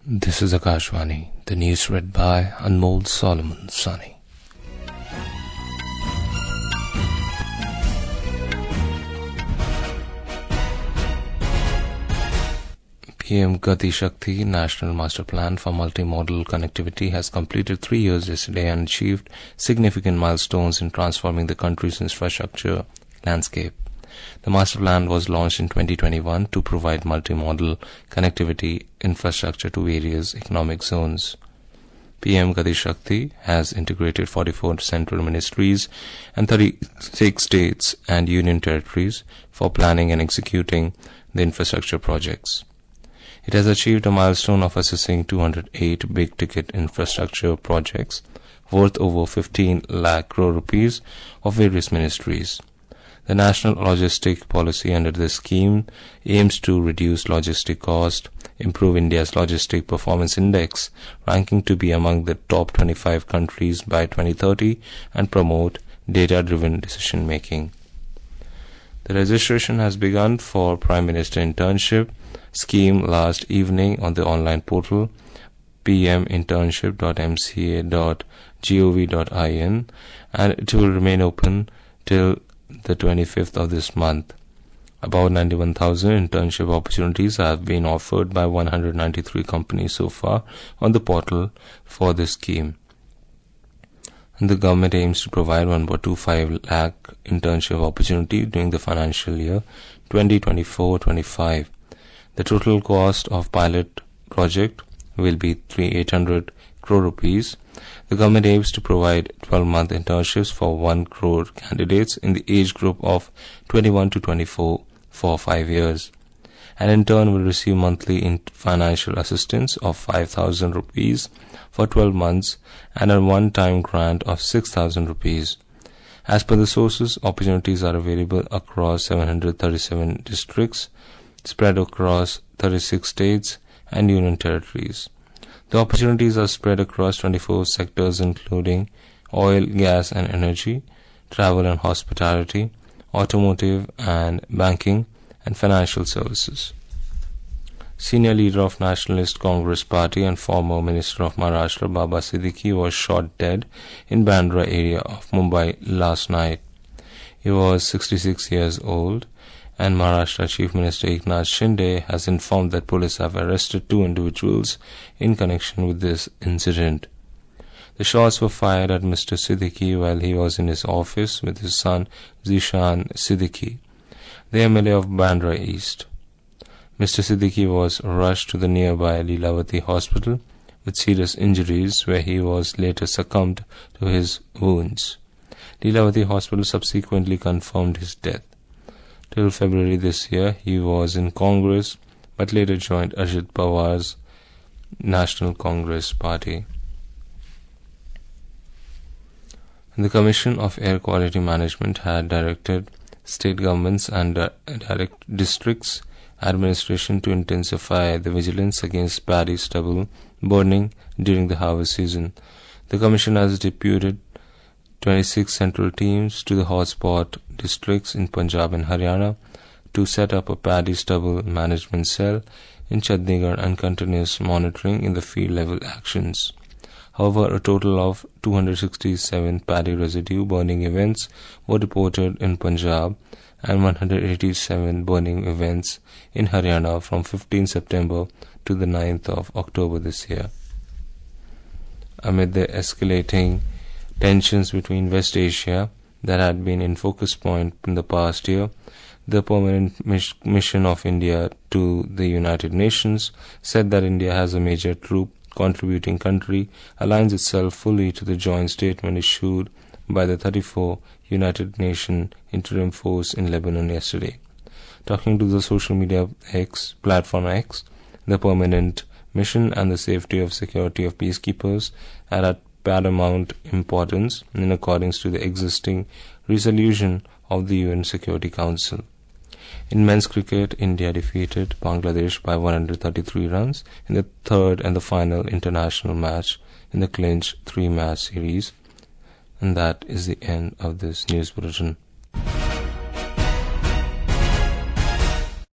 This is Akashvani, the news read by Anmol Solomon Sani. PM Gati Shakti National Master Plan for Multimodal Connectivity has completed 3 years yesterday and achieved significant milestones in transforming the country's infrastructure landscape. The master plan was launched in 2021 to provide multimodal connectivity infrastructure to various economic zones. PM Gati Shakti has integrated 44 central ministries and 36 states and union territories for planning and executing the infrastructure projects. It has achieved a milestone of assessing 208 big-ticket infrastructure projects worth over 15 lakh crore rupees of various ministries. The national logistic policy under this scheme aims to reduce logistic cost, improve India's logistic performance index, ranking to be among the top 25 countries by 2030, and promote data-driven decision-making. The registration has begun for Prime Minister Internship scheme last evening on the online portal pminternship.mca.gov.in, and it will remain open till the 25th of this month. About 91,000 internship opportunities have been offered by 193 companies so far on the portal for this scheme. And the government aims to provide 1.25 lakh internship opportunities during the financial year 2024-25. The total cost of pilot project will be 800 crore rupees. The government aims to provide 12-month internships for 1 crore candidates in the age group of 21 to 24 for 5 years. An intern will receive monthly financial assistance of 5,000 rupees for 12 months and a one-time grant of 6,000 rupees. As per the sources, opportunities are available across 737 districts spread across 36 states and union territories. The opportunities are spread across 24 sectors including oil, gas and energy, travel and hospitality, automotive and banking, and financial services. Senior leader of Nationalist Congress Party and former Minister of Maharashtra Baba Siddiqui was shot dead in Bandra area of Mumbai last night. He was 66 years old, and Maharashtra Chief Minister Eknath Shinde has informed that police have arrested 2 individuals in connection with this incident. The shots were fired at Mr. Siddiqui while he was in his office with his son Zishan Siddiqui, the MLA of Bandra East. Mr. Siddiqui was rushed to the nearby Lilavati Hospital with serious injuries, where he was later succumbed to his wounds. Lilavati Hospital subsequently confirmed his death. Till February this year, he was in Congress, but later joined Ajit Pawar's National Congress Party. The Commission of Air Quality Management had directed state governments and districts administration to intensify the vigilance against paddy stubble burning during the harvest season. The Commission has deputed 26 central teams to the hotspot districts in Punjab and Haryana to set up a paddy stubble management cell in Chandigarh and continuous monitoring in the field level actions. However, a total of 267 paddy residue burning events were reported in Punjab and 187 burning events in Haryana from 15 September to the 9th of October this year. Amid the escalating tensions between West Asia that had been in focus point in the past year, the permanent mission of India to the United Nations said that India, as a major troop contributing country, aligns itself fully to the joint statement issued by the 34 United Nations Interim Force in Lebanon yesterday. Talking to the social media platform X, the permanent mission and the safety of security of peacekeepers are at paramount importance in accordance to the existing resolution of the UN Security Council. In men's cricket, India defeated Bangladesh by 133 runs in the third and the final international match in the clinch 3-match series. And that is the end of this news bulletin.